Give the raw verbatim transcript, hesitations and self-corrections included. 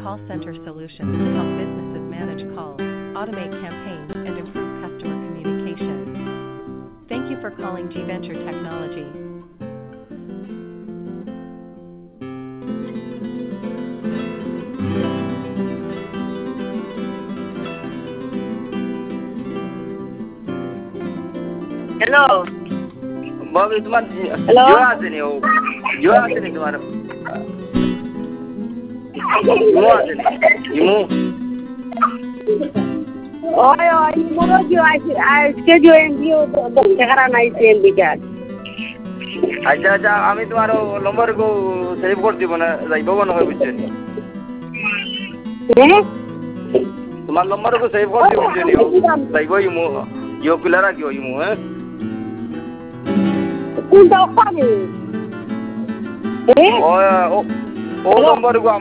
call center solutions to help businesses manage calls, automate campaigns, and improve customer communication. Thank you for calling G Venture Technology. Hello. Bobby, তোমার Hello? Jio আছে নি ও জিও আছে নি তোমার জিও আছে নি জিমু Oi, oi, moro jo আজকে jo এমবিও দশ টাকা নাই এমবি কার্ড। আচ্ছা আচ্ছা আমি তোমার নম্বর কো সেভ করে দিব না যাইব না হয় বুঝছেন হ্যাঁ? তোমার নম্বর কো সেভ করে দিব বুঝছেন যাইব ইমু ইও কিলা রাখিও ইমু হ্যাঁ কোনটা পাবে? হ্যাঁ? ও ও নম্বর কো